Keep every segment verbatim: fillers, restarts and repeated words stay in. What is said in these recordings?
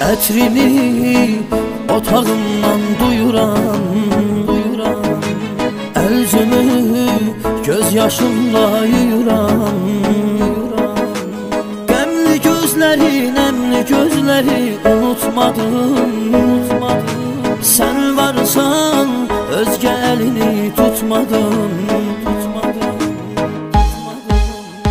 Ətrini otağımdan duyuram, duyuram. Əlcümü göz yaşımla yuyuram, yuyuram. Qəmli gözləri, nəmli gözləri unutmadım, unutmadım. Sən varsan özgə əlini tutmadım, tutmadım, tutmadım.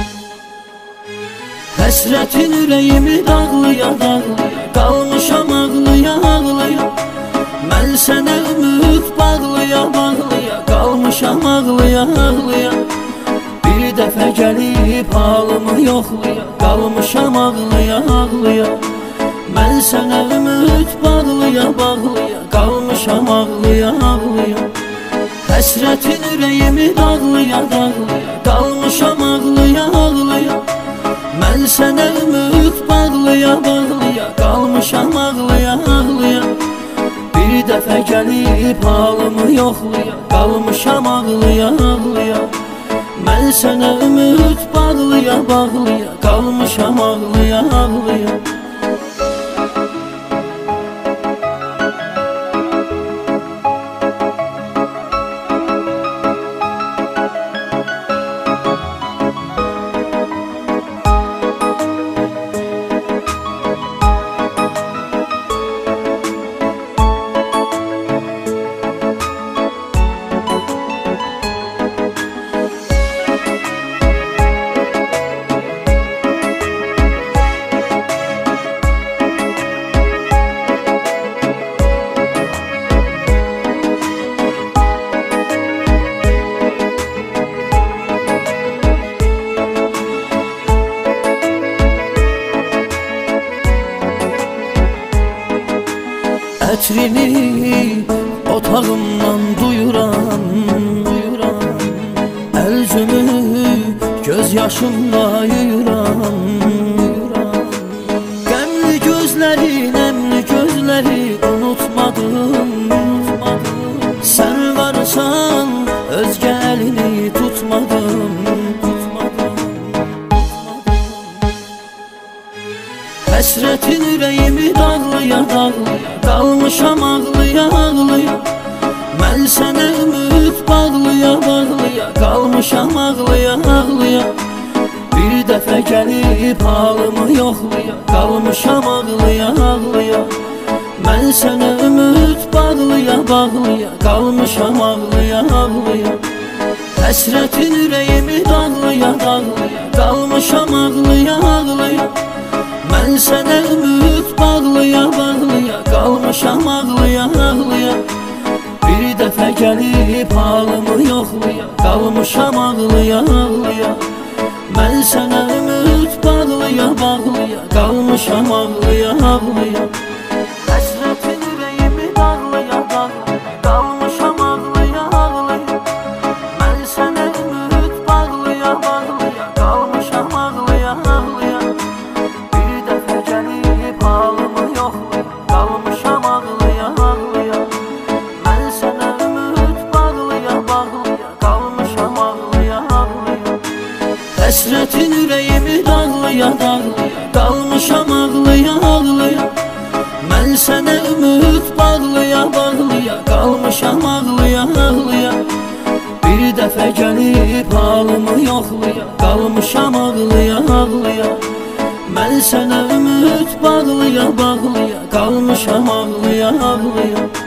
Həsrətin ürəyimi dağlıya, dağlıya, qalmışam ağlıya, ağlıya. Mən sənə ümid bağlıya, bağlıya, qalmışam ağlıya, ağlıya. Bir dəfə gəlib halımı yoxluya, qalmışam ağlıya, ağlıya. Mən sənə ümid bağlıya, bağlıya, qalmışam ağlıya, ağlıya. Həsrətin ürəyimi dağlıya, dağlıya, qalmışam ağlıya, ağlıya. Mən sənə ümid bağlıya, bağlıya, qalmışam ağlıya, ağlıya. Bir dəfə gəlib halımı yoxluya, qalmışam ağlıya, ağlıya. Mən sənə ümid bağlıya, bağlıya, qalmışam ağlıya, ağlıya. Ətrini otağımdan duyuram, duyuram. Əlcümü göz yaşımla yuyuram, yuyuram. Qəmli gözləri, nəmli gözləri unutmadım, unutmadım. Sən varsan özgə əlini tutmadım, tutmadım, tutmadım. Həsrətin ürəyimi dağlıya, dağlıya, qalmışam ağlıya, ağlıya. Mən sənə ümid bağlıya, bağlıya, qalmışam ağlıya, ağlıya. Bir dəfə gəlib halımı yoxluya, qalmışam ağlıya, ağlıya. Mən sənə ümid bağlıya, bağlıya, qalmışam ağlıya, ağlıya. Həsrətin ürəyimi dağlıya, dağlıya, qalmışam ağlıya, ağlıya. Mən sənə ümid bağlıya, bağlıya, qalmışam ağlıya, ağlıya. Bir dəfə gəlib halımı yoxluya, qalmışam ağlıya, ağlıya. Mən sənə ümid bağlıya, bağlıya, qalmışam ağlıya, ağlıya. Həsrətin ürəyimi dağlıya, dağlıya, qalmışam ağlıya, ağlıya. Mən sənə ümid bağlıya, bağlıya, qalmışam ağlıya, ağlıya. Halımı yoxluya, qalmışam ağlıya, ağlıya. Mən sənə ümid bağlıya, bağlıya, qalmışam ağlıya, ağlıya. Həsrətin ürəyimi dağlıya, dağlıya, qalmışam ağlıya, ağlıya. Mən sənə ümid bağlıya, bağlıya, qalmışam ağlıya, ağlıya. Bir dəfə gəlib halımı yoxluya, qalmışam ağlıya, ağlıya. Mən sənə ümid bağlıya, bağlıya, qalmışam ağlıya, ağlıya.